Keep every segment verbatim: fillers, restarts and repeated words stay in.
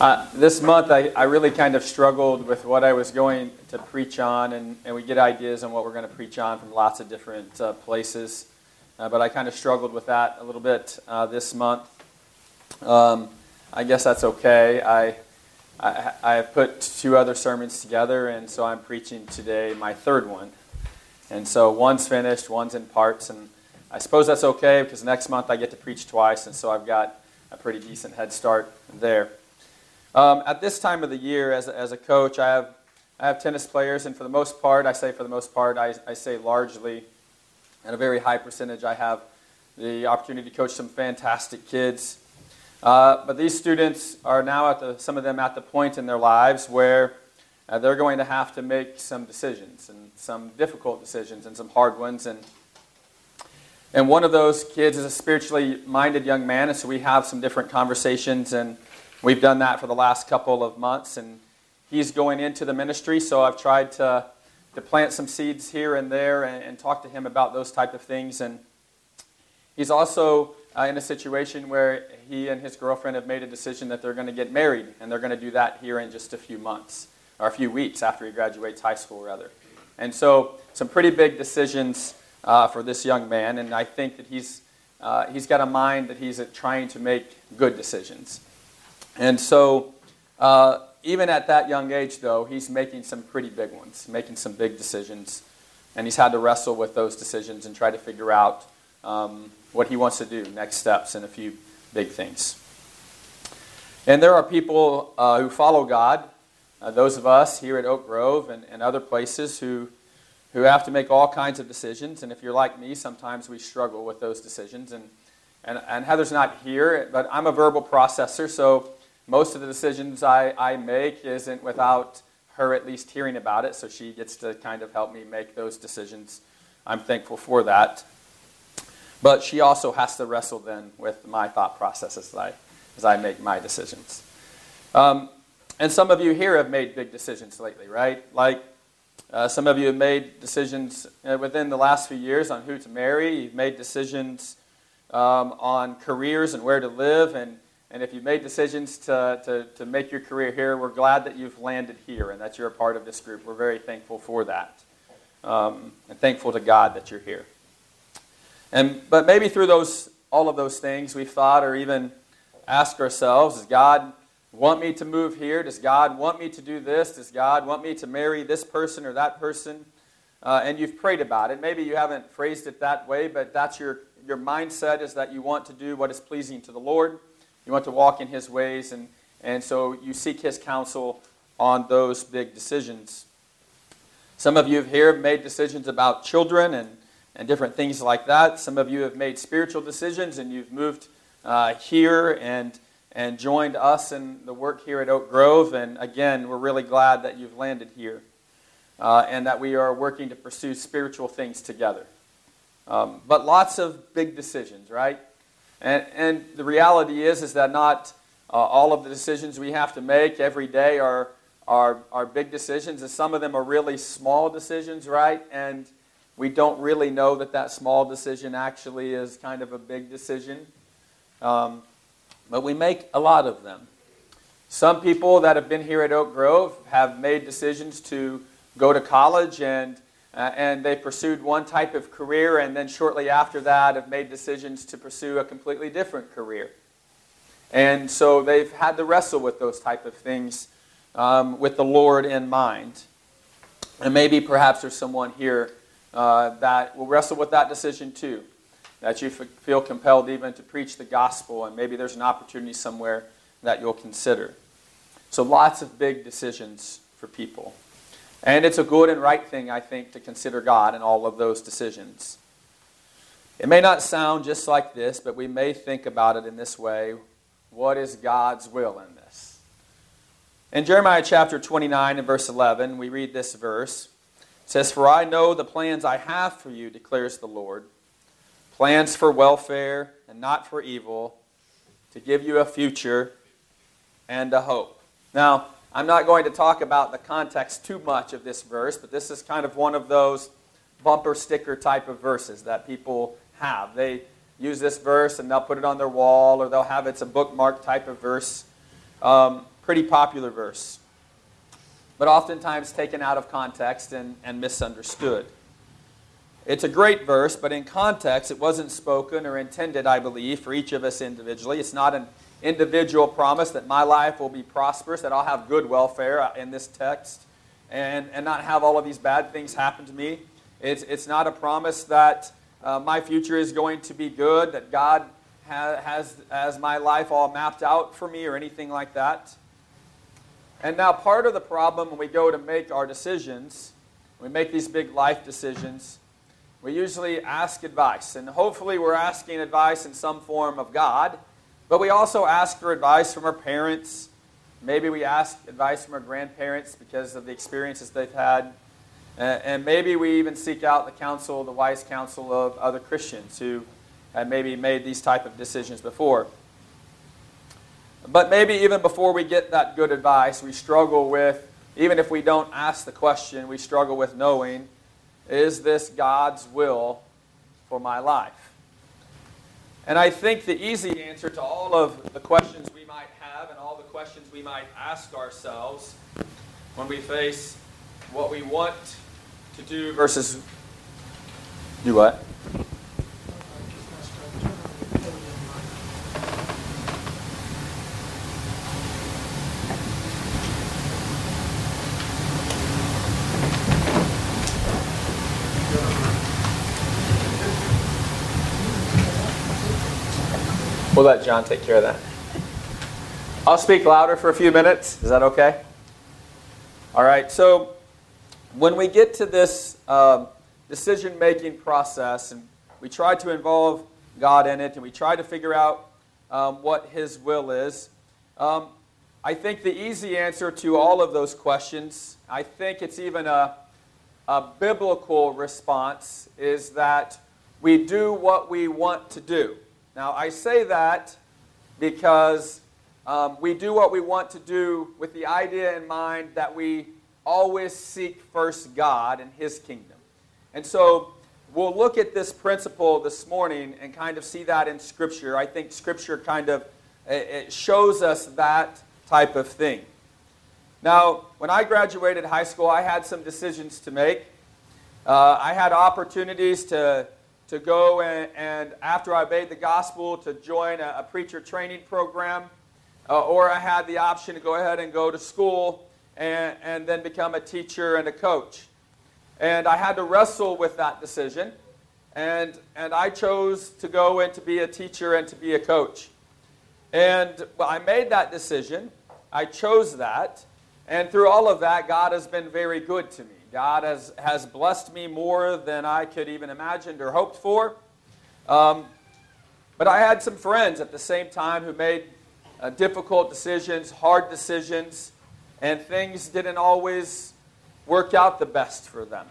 Uh, this month, I, I really kind of struggled with what I was going to preach on, and, and we get ideas on what we're going to preach on from lots of different uh, places. Uh, but I kind of struggled with that a little bit uh, this month. Um, I guess that's okay. I, I I have put two other sermons together, and so I'm preaching today my third one. And so one's finished, one's in parts, and I suppose that's okay because next month I get to preach twice, and so I've got a pretty decent head start there. Um, at this time of the year, as a, as a coach, I have I have tennis players, and for the most part, I say for the most part, I, I say largely, at a very high percentage, I have the opportunity to coach some fantastic kids. Uh, but these students are now at the some of them at the point in their lives where uh, they're going to have to make some decisions, and some difficult decisions, and some hard ones. And and one of those kids is a spiritually minded young man, and so we have some different conversations, and we've done that for the last couple of months, and he's going into the ministry, so I've tried to, to plant some seeds here and there and, and talk to him about those type of things. And he's also uh, in a situation where he and his girlfriend have made a decision that they're going to get married, and they're going to do that here in just a few months, or a few weeks after he graduates high school, rather. And so some pretty big decisions uh, for this young man, and I think that he's uh, he's got a mind that he's trying to make good decisions. And so, uh, even at that young age, though, he's making some pretty big ones, making some big decisions. And he's had to wrestle with those decisions and try to figure out um, what he wants to do, next steps, and a few big things. And there are people uh, who follow God, uh, those of us here at Oak Grove and, and other places who, who have to make all kinds of decisions. And if you're like me, sometimes we struggle with those decisions. And, and, and Heather's not here, but I'm a verbal processor, so most of the decisions I, I make isn't without her at least hearing about it, so she gets to kind of help me make those decisions. I'm thankful for that. But she also has to wrestle then with my thought process as I, as I make my decisions. Um, and some of you here have made big decisions lately, right? Like uh, some of you have made decisions uh, within the last few years on who to marry. You've made decisions um, on careers and where to live, and And if you've made decisions to, to, to make your career here, we're glad that you've landed here and that you're a part of this group. We're very thankful for that. Um, and thankful to God that you're here. And But maybe through those all of those things we've thought or even asked ourselves, does God want me to move here? Does God want me to do this? Does God want me to marry this person or that person? Uh, and you've prayed about it. Maybe you haven't phrased it that way, but that's your, your mindset is that you want to do what is pleasing to the Lord. You want to walk in His ways, and, and so you seek His counsel on those big decisions. Some of you here have made decisions about children and, and different things like that. Some of you have made spiritual decisions, and you've moved uh, here and, and joined us in the work here at Oak Grove. And again, we're really glad that you've landed here uh, and that we are working to pursue spiritual things together. Um, but lots of big decisions, right? And, and the reality is, is that not uh, all of the decisions we have to make every day are, are, are big decisions, and some of them are really small decisions, right? And we don't really know that that small decision actually is kind of a big decision. Um, but we make a lot of them. Some people that have been here at Oak Grove have made decisions to go to college, and Uh, and they pursued one type of career, and then shortly after that have made decisions to pursue a completely different career. And so they've had to wrestle with those type of things um, with the Lord in mind. And maybe perhaps there's someone here uh, that will wrestle with that decision too, that you f- feel compelled even to preach the gospel, and maybe there's an opportunity somewhere that you'll consider. So lots of big decisions for people. And it's a good and right thing, I think, to consider God in all of those decisions. It may not sound just like this, but we may think about it in this way. What is God's will in this? In Jeremiah chapter twenty-nine and verse eleven, we read this verse. It says, "For I know the plans I have for you, declares the Lord, plans for welfare and not for evil, to give you a future and a hope." Now, I'm not going to talk about the context too much of this verse, but this is kind of one of those bumper sticker type of verses that people have. They use this verse and they'll put it on their wall, or they'll have it's a bookmark type of verse. Um, pretty popular verse, but oftentimes taken out of context and, and misunderstood. It's a great verse, but in context, it wasn't spoken or intended, I believe, for each of us individually. It's not an individual promise that my life will be prosperous, that I'll have good welfare in this text, and, and not have all of these bad things happen to me. It's, it's not a promise that uh, my future is going to be good, that God ha- has, has my life all mapped out for me or anything like that. And now part of the problem when we go to make our decisions, we make these big life decisions, we usually ask advice. And hopefully we're asking advice in some form of God, but we also ask for advice from our parents. Maybe we ask advice from our grandparents because of the experiences they've had. And maybe we even seek out the counsel, the wise counsel of other Christians who had maybe made these type of decisions before. But maybe even before we get that good advice, we struggle with, even if we don't ask the question, we struggle with knowing, is this God's will for my life? And I think the easy answer to all of the questions we might have and all the questions we might ask ourselves when we face what we want to do versus do what? We'll let John take care of that. I'll speak louder for a few minutes. Is that okay? All right. So when we get to this uh, decision-making process, and we try to involve God in it, and we try to figure out um, what His will is, um, I think the easy answer to all of those questions, I think it's even a, a biblical response, is that we do what we want to do. Now, I say that because um, we do what we want to do with the idea in mind that we always seek first God and His kingdom. And so we'll look at this principle this morning and kind of see that in Scripture. I think Scripture kind of it shows us that type of thing. Now, when I graduated high school, I had some decisions to make. Uh, I had opportunities to to go and, and after I obeyed the gospel, to join a, a preacher training program, uh, or I had the option to go ahead and go to school and, and then become a teacher and a coach. And I had to wrestle with that decision, and, and I chose to go and to be a teacher and to be a coach. And well, I made that decision. I chose that, and through all of that, God has been very good to me. God has, has blessed me more than I could even imagined or hoped for. Um, but I had some friends at the same time who made uh, difficult decisions, hard decisions, and things didn't always work out the best for them.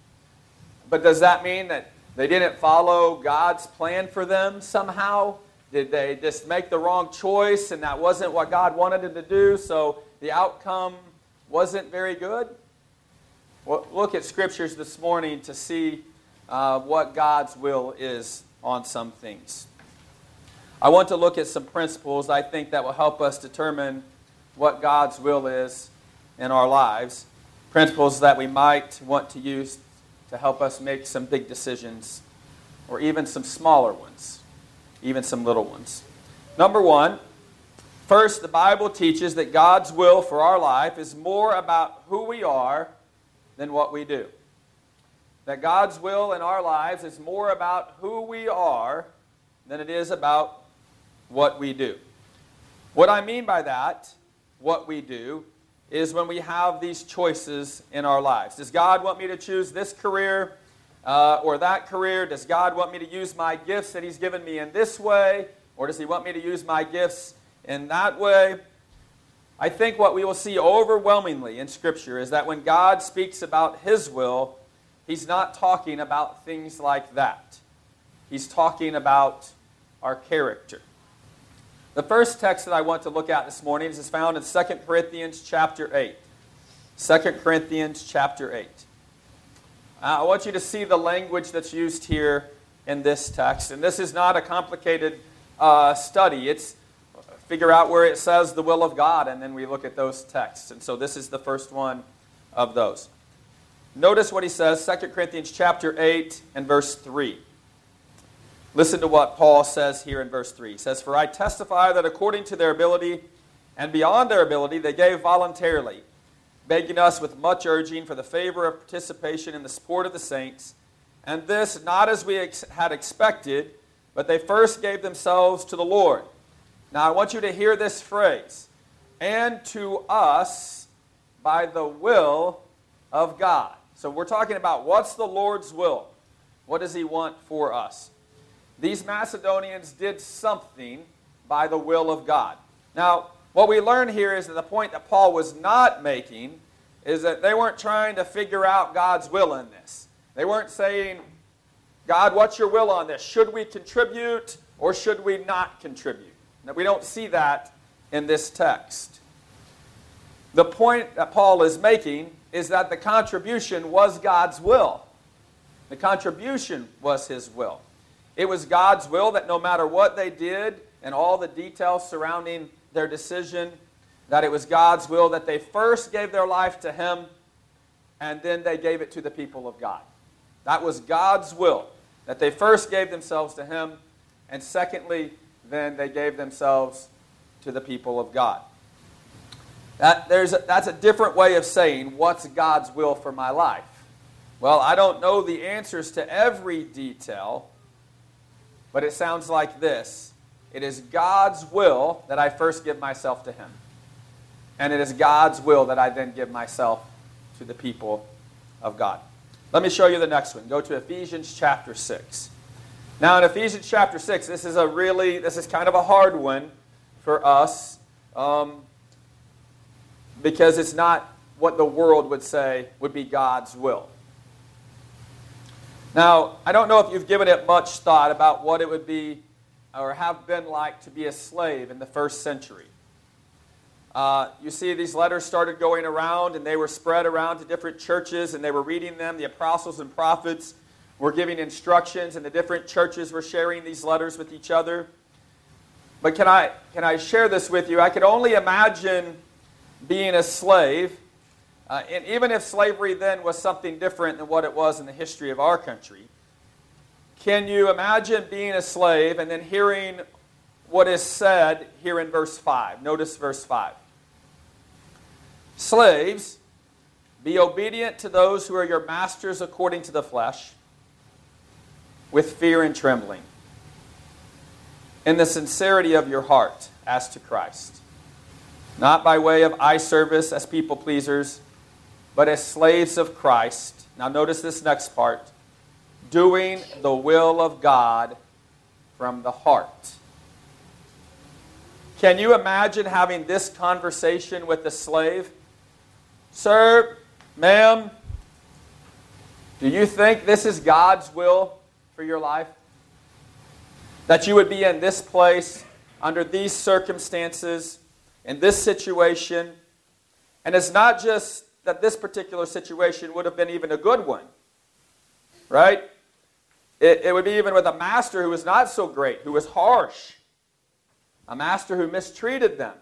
But does that mean that they didn't follow God's plan for them somehow? Did they just make the wrong choice and that wasn't what God wanted them to do, so the outcome wasn't very good? Well, look at Scriptures this morning to see uh, what God's will is on some things. I want to look at some principles I think that will help us determine what God's will is in our lives. Principles that we might want to use to help us make some big decisions, or even some smaller ones, even some little ones. Number one, first, the Bible teaches that God's will for our life is more about who we are than what we do. That God's will in our lives is more about who we are than it is about what we do. What I mean by that, what we do, is when we have these choices in our lives. Does God want me to choose this career uh, or that career? Does God want me to use my gifts that He's given me in this way? Or does He want me to use my gifts in that way? I think what we will see overwhelmingly in Scripture is that when God speaks about His will, He's not talking about things like that. He's talking about our character. The first text that I want to look at this morning is found in Second Corinthians chapter eight. Second Corinthians chapter eight. Uh, I want you to see the language that's used here in this text. And this is not a complicated uh, study. It's figure out where it says the will of God, and then we look at those texts. And so this is the first one of those. Notice what he says, Second Corinthians chapter eight and verse three. Listen to what Paul says here in verse three. He says, "For I testify that according to their ability and beyond their ability they gave voluntarily, begging us with much urging for the favor of participation in the sport of the saints, and this not as we ex- had expected, but they first gave themselves to the Lord." Now I want you to hear this phrase, "and to us by the will of God." So we're talking about what's the Lord's will? What does he want for us? These Macedonians did something by the will of God. Now, what we learn here is that the point that Paul was not making is that they weren't trying to figure out God's will in this. They weren't saying, "God, what's your will on this? Should we contribute or should we not contribute?" Now, we don't see that in this text. The point that Paul is making is that the contribution was God's will. The contribution was his will. It was God's will that no matter what they did and all the details surrounding their decision, that it was God's will that they first gave their life to him and then they gave it to the people of God. That was God's will, that they first gave themselves to him, and secondly, then they gave themselves to the people of God. That, there's a, that's a different way of saying, what's God's will for my life? Well, I don't know the answers to every detail, but it sounds like this. It is God's will that I first give myself to him. And it is God's will that I then give myself to the people of God. Let me show you the next one. Go to Ephesians chapter six. Now in Ephesians chapter six, this is a really, this is kind of a hard one for us. Um, because it's not what the world would say would be God's will. Now, I don't know if you've given it much thought about what it would be or have been like to be a slave in the first century. Uh, you see, these letters started going around, and they were spread around to different churches, and they were reading them. The apostles and prophets were giving instructions, and the different churches were sharing these letters with each other. But can I, can I share this with you? I could only imagine being a slave, uh, and even if slavery then was something different than what it was in the history of our country, can you imagine being a slave and then hearing what is said here in verse five? Notice verse five. "Slaves, be obedient to those who are your masters according to the flesh, with fear and trembling, in the sincerity of your heart as to Christ. Not by way of eye service as people pleasers, but as slaves of Christ." Now notice this next part. "Doing the will of God from the heart." Can you imagine having this conversation with a slave? "Sir, ma'am, do you think this is God's will for your life? That you would be in this place, under these circumstances, in this situation?" And it's not just that this particular situation would have been even a good one, right? It, it would be even with a master who was not so great, who was harsh, a master who mistreated them.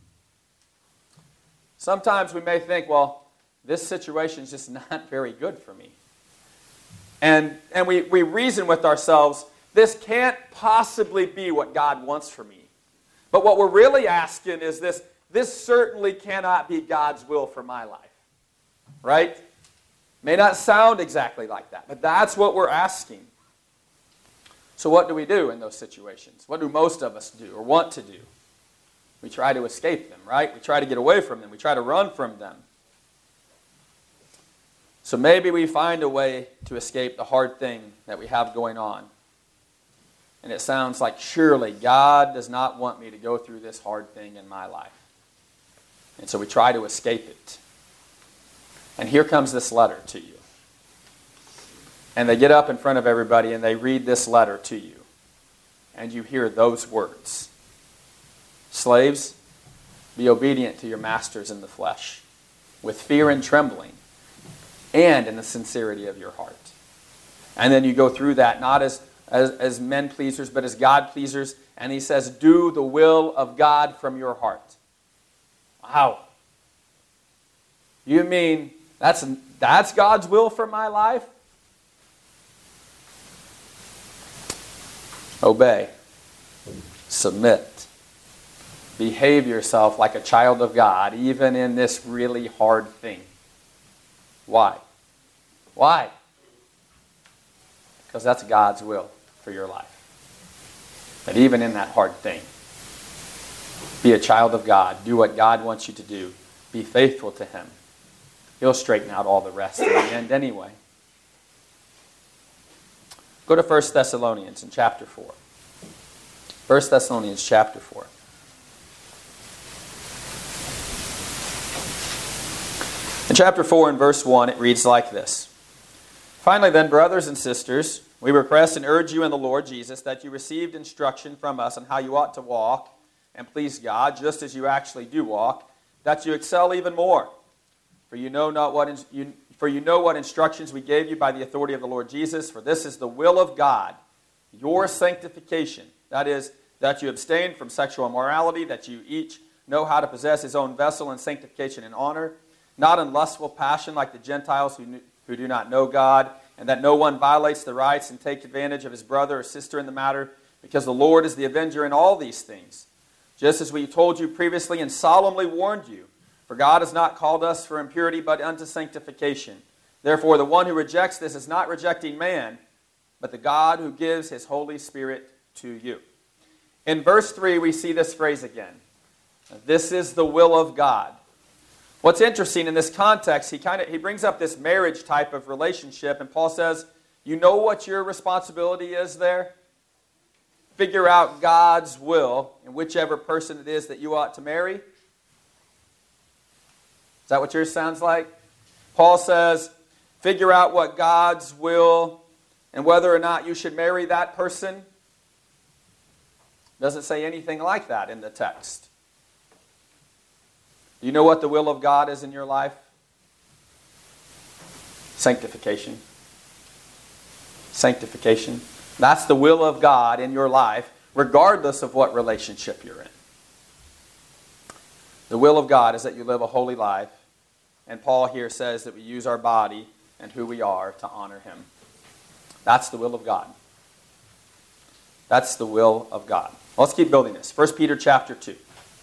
Sometimes we may think, well, this situation is just not very good for me. And, and we, we reason with ourselves, this can't possibly be what God wants for me. But what we're really asking is this, this certainly cannot be God's will for my life. Right? May not sound exactly like that, but that's what we're asking. So what do we do in those situations? What do most of us do or want to do? We try to escape them, right? We try to get away from them. We try to run from them. So maybe we find a way to escape the hard thing that we have going on. And it sounds like, surely God does not want me to go through this hard thing in my life. And so we try to escape it. And here comes this letter to you. And they get up in front of everybody and they read this letter to you. And you hear those words. "Slaves, be obedient to your masters in the flesh, with fear and trembling, and in the sincerity of your heart." And then you go through that not as, as, as men pleasers, but as God pleasers. And he says, do the will of God from your heart. Wow. You mean that's, that's God's will for my life? Obey. Submit. Behave yourself like a child of God, even in this really hard thing. Why? Why? Because that's God's will for your life. That even in that hard thing, be a child of God. Do what God wants you to do. Be faithful to Him. He'll straighten out all the rest in the end anyway. Go to First Thessalonians in chapter four. First Thessalonians chapter four. In chapter four and verse one, it reads like this. Finally then, brothers and sisters, we request and urge you in the Lord Jesus that you received instruction from us on how you ought to walk and please God, just as you actually do walk, that you excel even more. For you know not what in, you, for you know what instructions we gave you by the authority of the Lord Jesus. For this is the will of God, your sanctification. That is, that you abstain from sexual immorality, that you each know how to possess his own vessel in sanctification and honor, not in lustful passion like the Gentiles who, who do not know God, and that no one violates the rights and takes advantage of his brother or sister in the matter, because the Lord is the avenger in all these things. Just as we told you previously and solemnly warned you, for God has not called us for impurity, but unto sanctification. Therefore, the one who rejects this is not rejecting man, but the God who gives his Holy Spirit to you. In verse three, we see this phrase again. This is the will of God. What's interesting in this context, he kind of he brings up this marriage type of relationship, and Paul says, you know what your responsibility is there? Figure out God's will in whichever person it is that you ought to marry. Is that what yours sounds like? Paul says, figure out what God's will and whether or not you should marry that person. Doesn't say anything like that in the text. Do you know what the will of God is in your life? Sanctification. Sanctification. That's the will of God in your life, regardless of what relationship you're in. The will of God is that you live a holy life, and Paul here says that we use our body and who we are to honor Him. That's the will of God. That's the will of God. Well, let's keep building this. First Peter chapter two.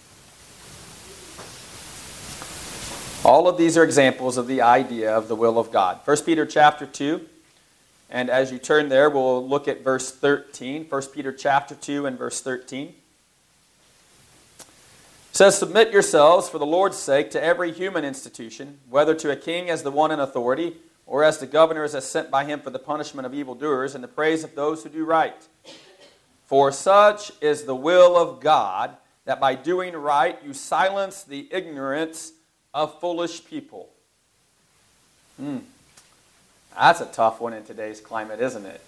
All of these are examples of the idea of the will of God. First Peter chapter two. And as you turn there, we'll look at verse thirteen. First Peter chapter two and verse thirteen. It says, submit yourselves for the Lord's sake to every human institution, whether to a king as the one in authority, or as to governors as sent by him for the punishment of evildoers and the praise of those who do right. For such is the will of God, that by doing right you silence the ignorance of foolish people. Hmm. That's a tough one in today's climate, isn't it?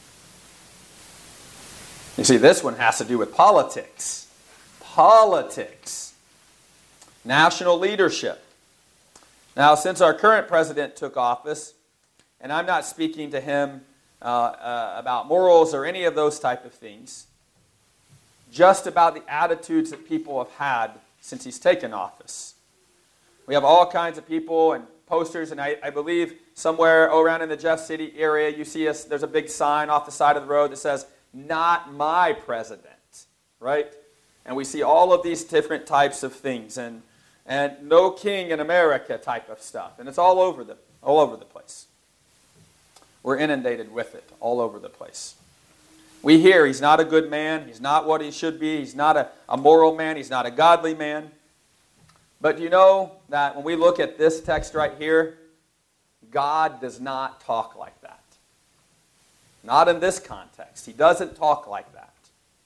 You see, this one has to do with politics. Politics. National leadership. Now, since our current president took office, and I'm not speaking to him uh, uh, about morals or any of those type of things, just about the attitudes that people have had since he's taken office. We have all kinds of people and posters, and I, I believe somewhere around in the Jeff City area, you see us, there's a big sign off the side of the road that says, not my president, right? And we see all of these different types of things, and and no king in America type of stuff. And it's all over the, all over the place. We're inundated with it all over the place. We hear he's not a good man, he's not what he should be, he's not a, a moral man, he's not a godly man. But you know that when we look at this text right here, God does not talk like that. Not in this context. He doesn't talk like that.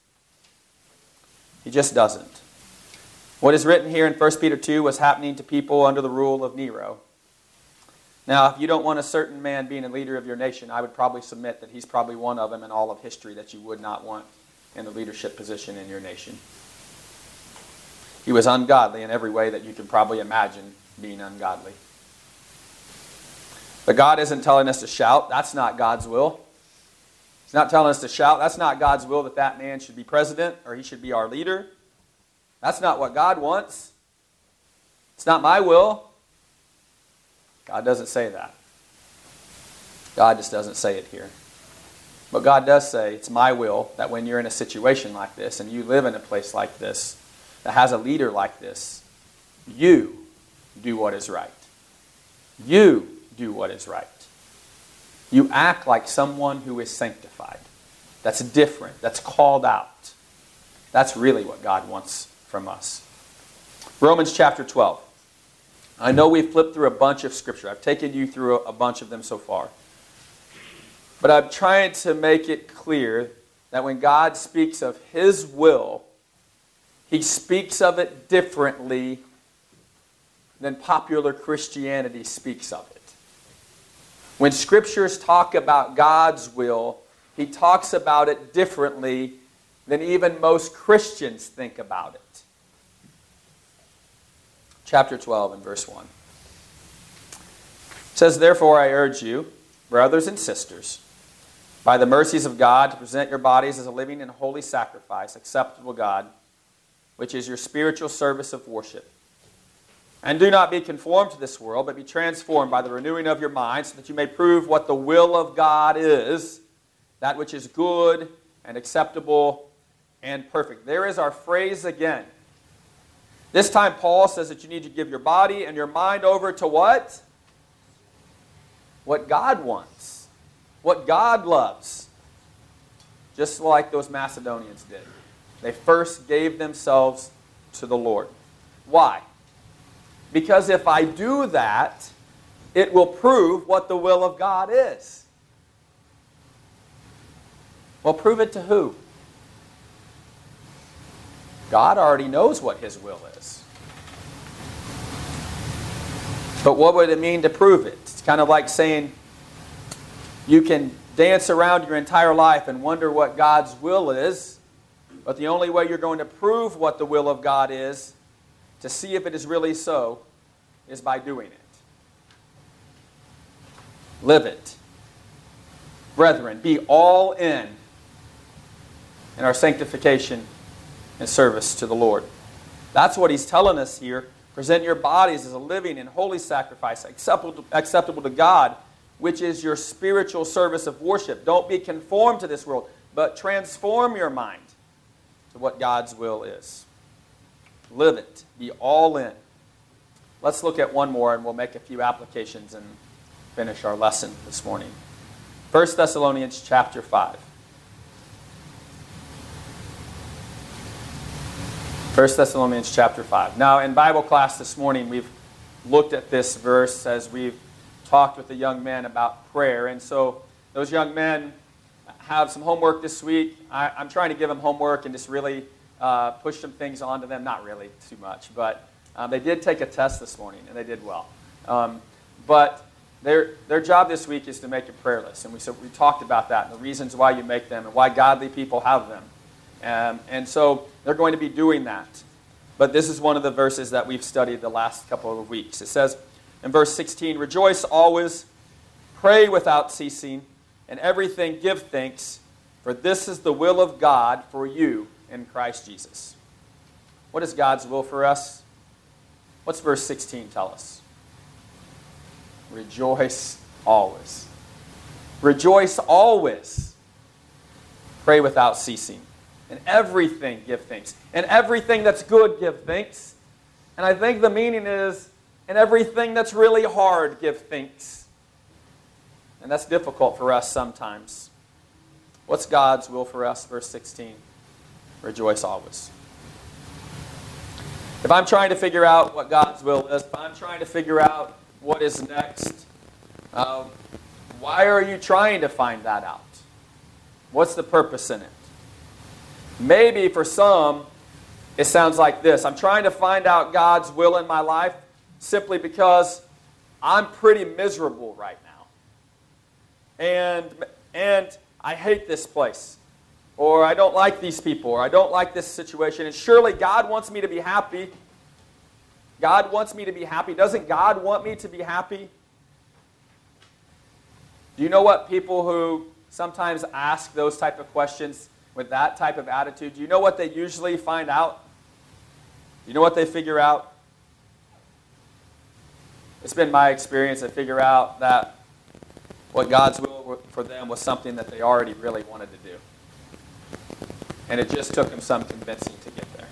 He just doesn't. What is written here in First Peter two was happening to people under the rule of Nero. Now, if you don't want a certain man being a leader of your nation, I would probably submit that he's probably one of them in all of history that you would not want in the leadership position in your nation. He was ungodly in every way that you can probably imagine being ungodly. But God isn't telling us to shout. That's not God's will. He's not telling us to shout. That's not God's will that that man should be president or he should be our leader. That's not what God wants. It's not my will. God doesn't say that. God just doesn't say it here. But God does say, it's my will that when you're in a situation like this and you live in a place like this that has a leader like this, you do what is right. You do what is right. You act like someone who is sanctified. That's different. That's called out. That's really what God wants from us. Romans chapter twelve. I know we've flipped through a bunch of scripture. I've taken you through a bunch of them so far. But I'm trying to make it clear that when God speaks of His will, He speaks of it differently than popular Christianity speaks of it. When scriptures talk about God's will, He talks about it differently than even most Christians think about it. Chapter twelve and verse one. It says, "Therefore I urge you, brothers and sisters, by the mercies of God, to present your bodies as a living and holy sacrifice, acceptable to God, which is your spiritual service of worship. And do not be conformed to this world, but be transformed by the renewing of your mind, so that you may prove what the will of God is, that which is good and acceptable and perfect." There is our phrase again. This time Paul says that you need to give your body and your mind over to what? What God wants. What God loves. Just like those Macedonians did. They first gave themselves to the Lord. Why? Because if I do that, it will prove what the will of God is. Well, prove it to who? God already knows what His will is. But what would it mean to prove it? It's kind of like saying you can dance around your entire life and wonder what God's will is, but the only way you're going to prove what the will of God is, to see if it is really so, is by doing it. Live it. Brethren, be all in in our sanctification and service to the Lord. That's what he's telling us here. Present your bodies as a living and holy sacrifice, acceptable, acceptable to God, which is your spiritual service of worship. Don't be conformed to this world, but transform your mind to what God's will is. Live it. Be all in. Let's look at one more and we'll make a few applications and finish our lesson this morning. First Thessalonians chapter five. First Thessalonians chapter five. Now, in Bible class this morning, we've looked at this verse as we've talked with the young men about prayer. And so those young men have some homework this week. I, I'm trying to give them homework and just really uh, push some things onto them. Not really too much, but um, they did take a test this morning, and they did well. Um, but their their job this week is to make a prayer list. And we, so we talked about that and the reasons why you make them and why godly people have them. Um, and so they're going to be doing that. But this is one of the verses that we've studied the last couple of weeks. It says in verse sixteen, "Rejoice always, pray without ceasing, and everything give thanks, for this is the will of God for you in Christ Jesus." What is God's will for us? What's verse sixteen tell us? Rejoice always. Rejoice always. Pray without ceasing. And everything give thanks. And everything that's good, give thanks. And I think the meaning is, and everything that's really hard, give thanks. And that's difficult for us sometimes. What's God's will for us? Verse sixteen. Rejoice always. If I'm trying to figure out what God's will is, if I'm trying to figure out what is next, uh, why are you trying to find that out? What's the purpose in it? Maybe for some, it sounds like this. I'm trying to find out God's will in my life simply because I'm pretty miserable right now. And, and I hate this place. Or I don't like these people. Or I don't like this situation. And surely God wants me to be happy. God wants me to be happy. Doesn't God want me to be happy? Do you know what people who sometimes ask those type of questions with that type of attitude, do you know what they usually find out? You know what they figure out? It's been my experience to figure out that what God's will for them was something that they already really wanted to do. And it just took them some convincing to get there.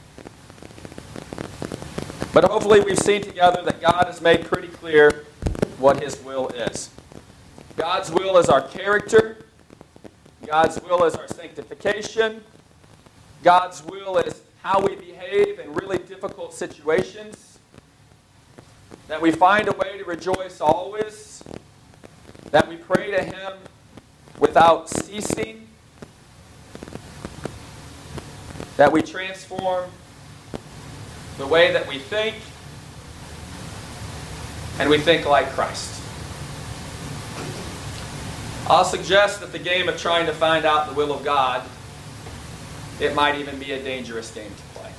But hopefully we've seen together that God has made pretty clear what His will is. God's will is our character. God's will is our sanctification. God's will is how we behave in really difficult situations. That we find a way to rejoice always. That we pray to Him without ceasing. That we transform the way that we think. And we think like Christ. I'll suggest that the game of trying to find out the will of God, it might even be a dangerous game to play.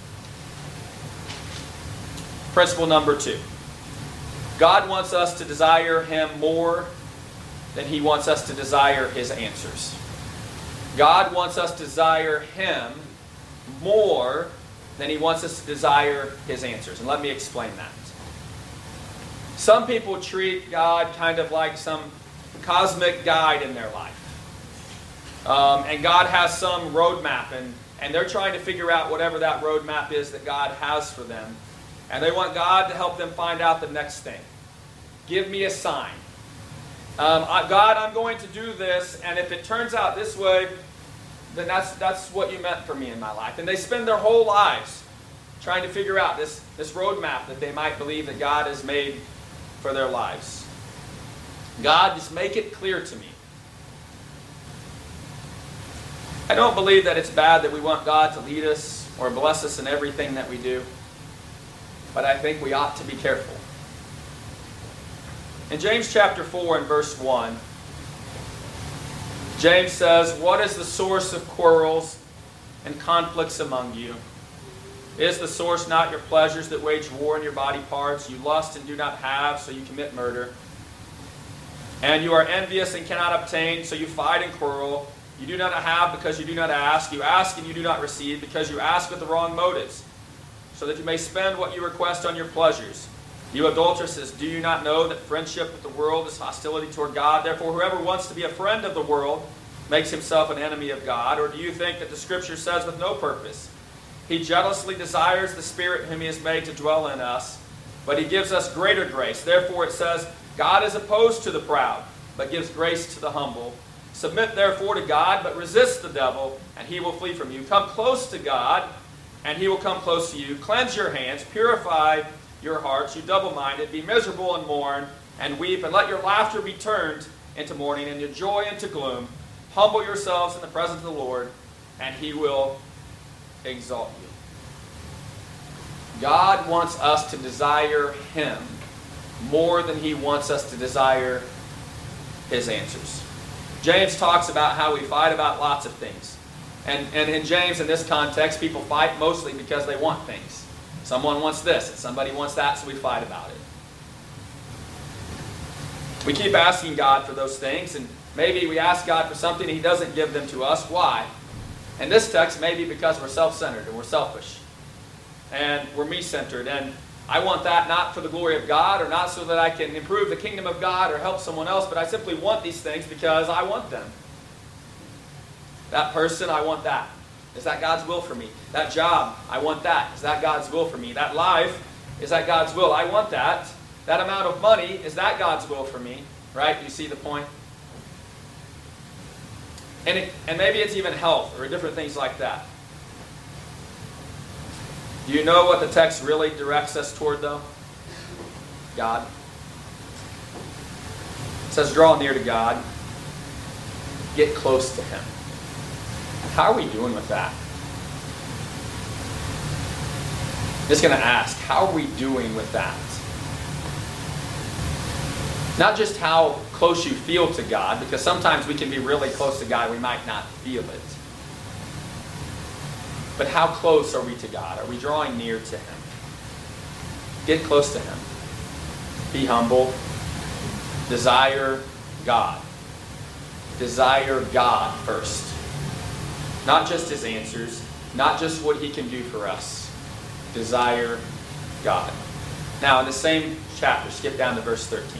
Principle number two. God wants us to desire Him more than He wants us to desire His answers. God wants us to desire Him more than He wants us to desire His answers. And let me explain that. Some people treat God kind of like some cosmic guide in their life. Um, and God has some roadmap, and, and they're trying to figure out whatever that roadmap is that God has for them. And they want God to help them find out the next thing. Give me a sign. Um, I, God, I'm going to do this, and if it turns out this way, then that's, that's what you meant for me in my life. And they spend their whole lives trying to figure out this, this roadmap that they might believe that God has made for their lives. God, just make it clear to me. I don't believe that it's bad that we want God to lead us or bless us in everything that we do. But I think we ought to be careful. In James chapter four and verse one, James says, "What is the source of quarrels and conflicts among you? Is the source not your pleasures that wage war in your body parts? You lust and do not have, so you commit murder. And you are envious and cannot obtain, so you fight and quarrel. You do not have because you do not ask. You ask and you do not receive because you ask with the wrong motives, so that you may spend what you request on your pleasures. You adulteresses, do you not know that friendship with the world is hostility toward God? Therefore, whoever wants to be a friend of the world makes himself an enemy of God. Or do you think that the Scripture says with no purpose, He jealously desires the Spirit whom He has made to dwell in us, but He gives us greater grace. Therefore it says, God is opposed to the proud, but gives grace to the humble. Submit therefore to God, but resist the devil, and he will flee from you. Come close to God, and He will come close to you. Cleanse your hands, purify your hearts, you double-minded. Be miserable and mourn, and weep, and let your laughter be turned into mourning, and your joy into gloom. Humble yourselves in the presence of the Lord, and He will exalt you." God wants us to desire Him more than He wants us to desire His answers. James talks about how we fight about lots of things. And, and in James, in this context, people fight mostly because they want things. Someone wants this, and somebody wants that, so we fight about it. We keep asking God for those things, and maybe we ask God for something and He doesn't give them to us. Why? In this text, maybe because we're self-centered and we're selfish. And we're me-centered. And I want that not for the glory of God, or not so that I can improve the kingdom of God or help someone else, but I simply want these things because I want them. That person, I want that. Is that God's will for me? That job, I want that. Is that God's will for me? That life, is that God's will? I want that. That amount of money, is that God's will for me? Right? You see the point? And, it, and maybe it's even health or different things like that. Do you know what the text really directs us toward, though? God. It says, draw near to God. Get close to Him. How are we doing with that? I'm just going to ask, how are we doing with that? Not just how close you feel to God, because sometimes we can be really close to God, we might not feel it. But how close are we to God? Are we drawing near to Him? Get close to Him. Be humble. Desire God. desire God first. Not just his answers, not just what he can do for us. Desire God. Now, in the same chapter, skip down to verse thirteen.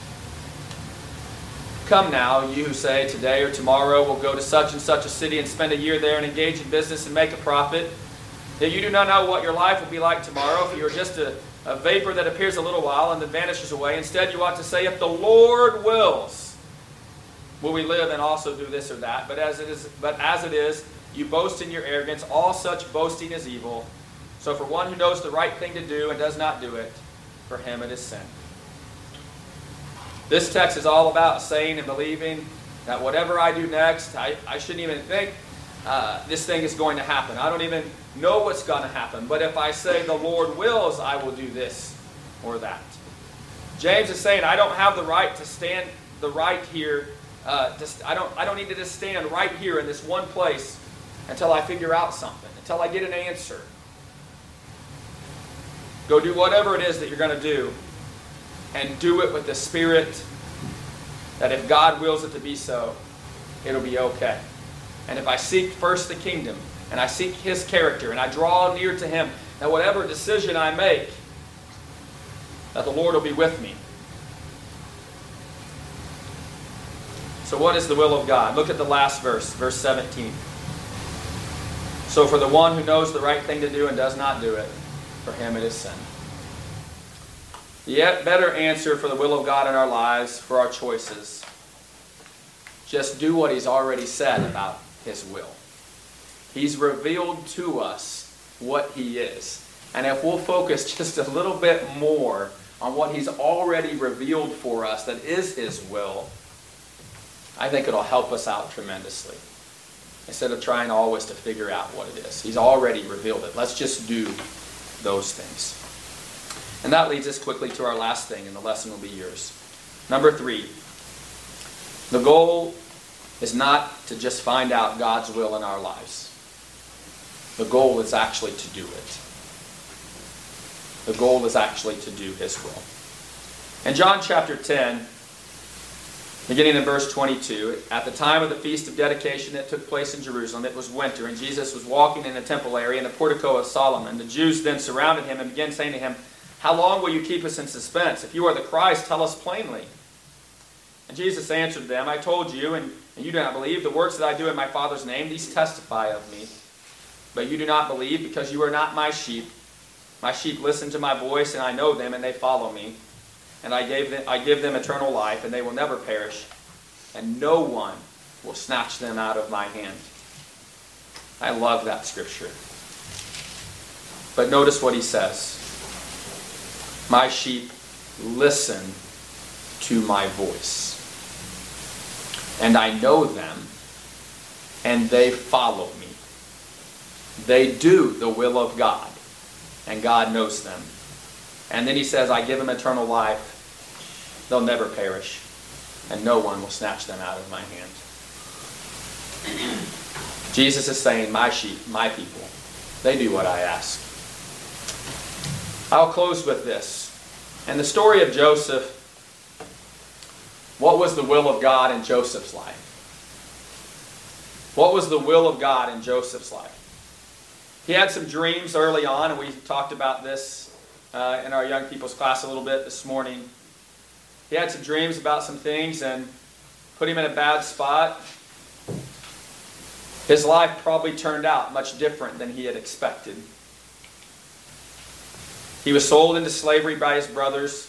Come now, you who say, today or tomorrow we'll go to such and such a city and spend a year there and engage in business and make a profit. Yet you do not know what your life will be like tomorrow, for you are just a, a vapor that appears a little while and then vanishes away. Instead, you ought to say, if the Lord wills, will we live and also do this or that. But as it is, but as it is, you boast in your arrogance. All such boasting is evil. So for one who knows the right thing to do and does not do it, for him it is sin. This text is all about saying and believing that whatever I do next, I, I shouldn't even think uh, this thing is going to happen. I don't even know what's going to happen. But if I say the Lord wills, I will do this or that. James is saying I don't have the right to stand the right here. Uh, to, I don't I don't need to just stand right here in this one place until I figure out something, until I get an answer. Go do whatever it is that you're going to do. And do it with the spirit that if God wills it to be so, it'll be okay. And if I seek first the kingdom, and I seek his character, and I draw near to him, that whatever decision I make, that the Lord will be with me. So what is the will of God? Look at the last verse, verse seventeen. So for the one who knows the right thing to do and does not do it, for him it is sin. The yet better answer for the will of God in our lives, for our choices, just do what he's already said about his will. He's revealed to us what he is. And if we'll focus just a little bit more on what he's already revealed for us that is his will, I think it'll help us out tremendously. Instead of trying always to figure out what it is. He's already revealed it. Let's just do those things. And that leads us quickly to our last thing, and the lesson will be yours. Number three, the goal is not to just find out God's will in our lives. The goal is actually to do it. The goal is actually to do his will. In John chapter ten, beginning in verse twenty-two, at the time of the feast of dedication that took place in Jerusalem, it was winter, and Jesus was walking in the temple area in the portico of Solomon. The Jews then surrounded him and began saying to him, how long will you keep us in suspense? If you are the Christ, tell us plainly. And Jesus answered them, I told you, and, and you do not believe. The works that I do in my Father's name, these testify of me. But you do not believe because you are not my sheep. My sheep listen to my voice, and I know them, and they follow me. And I, gave them, I give them eternal life, and they will never perish. And no one will snatch them out of my hand. I love that scripture. But notice what he says. My sheep listen to my voice. And I know them, and they follow me. They do the will of God, and God knows them. And then he says, I give them eternal life. They'll never perish, and no one will snatch them out of my hand. Jesus is saying, my sheep, my people, they do what I ask. I'll close with this. In the story of Joseph, what was the will of God in Joseph's life? What was the will of God in Joseph's life? He had some dreams early on, and we talked about this uh, in our young people's class a little bit this morning. He had some dreams about some things and put him in a bad spot. His life probably turned out much different than he had expected. He was sold into slavery by his brothers.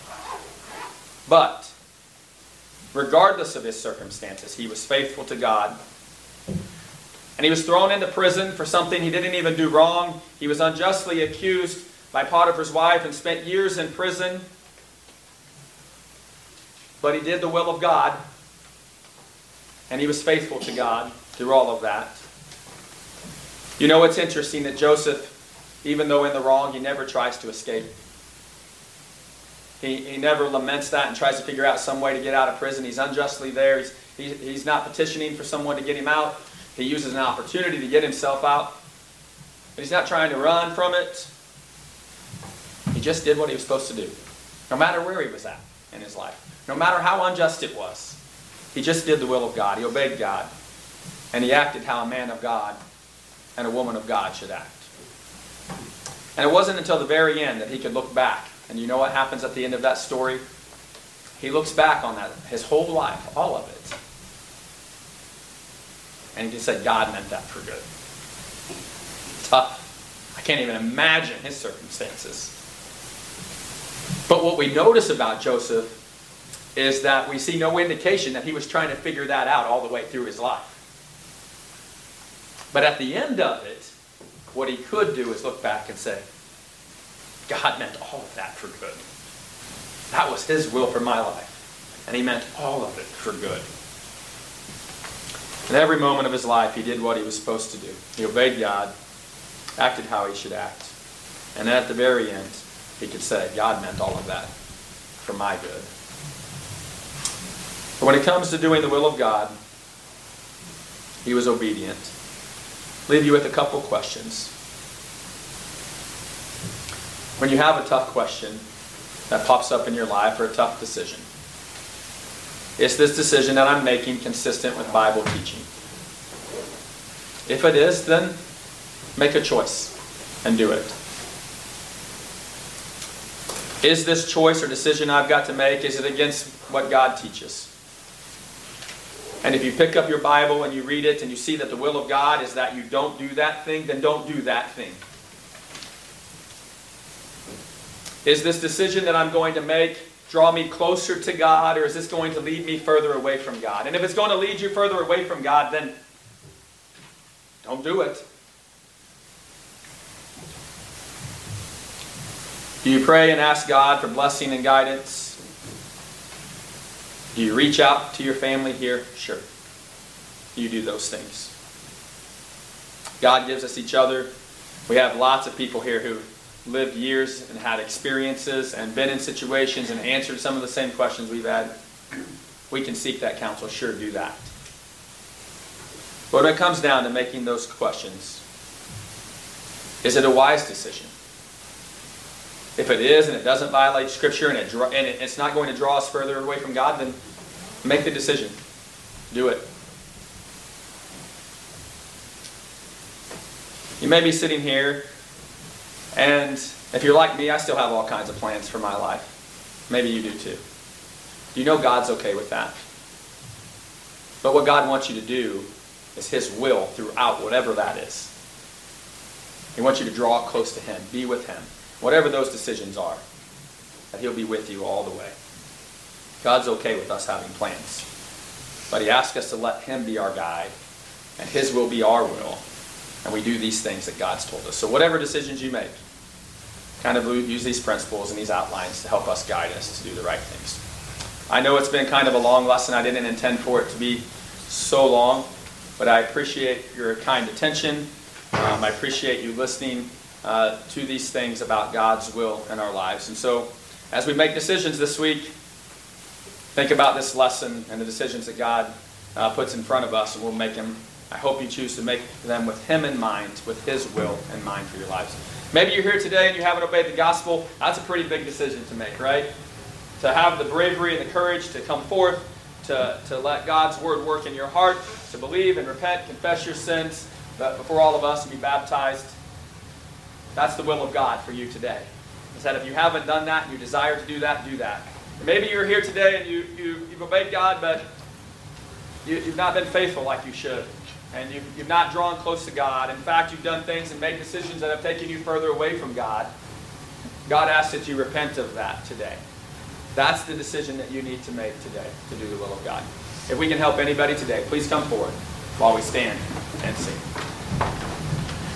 But, regardless of his circumstances, he was faithful to God. And he was thrown into prison for something he didn't even do wrong. He was unjustly accused by Potiphar's wife and spent years in prison. But he did the will of God. And he was faithful to God through all of that. You know, it's interesting that Joseph, even though in the wrong, he never tries to escape. He, he never laments that and tries to figure out some way to get out of prison. He's unjustly there. He's, he, he's not petitioning for someone to get him out. He uses an opportunity to get himself out. But he's not trying to run from it. He just did what he was supposed to do. No matter where he was at in his life. No matter how unjust it was. He just did the will of God. He obeyed God. And he acted how a man of God and a woman of God should act. And it wasn't until the very end that he could look back. And you know what happens at the end of that story? He looks back on that, his whole life, all of it. And he can say, God meant that for good. Tough. I can't even imagine his circumstances. But what we notice about Joseph is that we see no indication that he was trying to figure that out all the way through his life. But at the end of it, what he could do is look back and say, God meant all of that for good. That was his will for my life. And he meant all of it for good. In every moment of his life, he did what he was supposed to do. He obeyed God, acted how he should act. And then at the very end, he could say, God meant all of that for my good. But when it comes to doing the will of God, he was obedient. Leave you with a couple questions. When you have a tough question that pops up in your life or a tough decision, is this decision that I'm making consistent with Bible teaching? If it is, then make a choice and do it. Is this choice or decision I've got to make, is it against what God teaches? And if you pick up your Bible and you read it and you see that the will of God is that you don't do that thing, then don't do that thing. Is this decision that I'm going to make draw me closer to God, or is this going to lead me further away from God? And if it's going to lead you further away from God, then don't do it. Do you pray and ask God for blessing and guidance? Do you reach out to your family here? Sure. You do those things. God gives us each other. We have lots of people here who lived years and had experiences and been in situations and answered some of the same questions we've had. We can seek that counsel. Sure, do that. But when it comes down to making those questions, is it a wise decision? If it is and it doesn't violate Scripture and, it dra- and it, it's not going to draw us further away from God, then make the decision. Do it. You may be sitting here, and if you're like me, I still have all kinds of plans for my life. Maybe you do too. You know God's okay with that. But what God wants you to do is His will throughout whatever that is. He wants you to draw close to Him, be with Him. Whatever those decisions are, that He'll be with you all the way. God's okay with us having plans. But He asks us to let Him be our guide, and His will be our will. And we do these things that God's told us. So whatever decisions you make, kind of use these principles and these outlines to help us guide us to do the right things. I know it's been kind of a long lesson. I didn't intend for it to be so long, but I appreciate your kind attention. Um, I appreciate you listening uh, to these things about God's will in our lives. And so as we make decisions this week, think about this lesson and the decisions that God uh, puts in front of us, and we'll make them. I hope you choose to make them with Him in mind, with His will in mind for your lives. Maybe you're here today and you haven't obeyed the gospel. That's a pretty big decision to make, right? To have the bravery and the courage to come forth, to, to let God's word work in your heart, to believe and repent, confess your sins before all of us and be baptized. That's the will of God for you today. Is that if you haven't done that and you desire to do that, do that. And maybe you're here today and you, you, you've obeyed God, but you, you've not been faithful like you should. And you've, you've not drawn close to God. In fact, you've done things and made decisions that have taken you further away from God. God asks that you repent of that today. That's the decision that you need to make today to do the will of God. If we can help anybody today, please come forward while we stand and sing.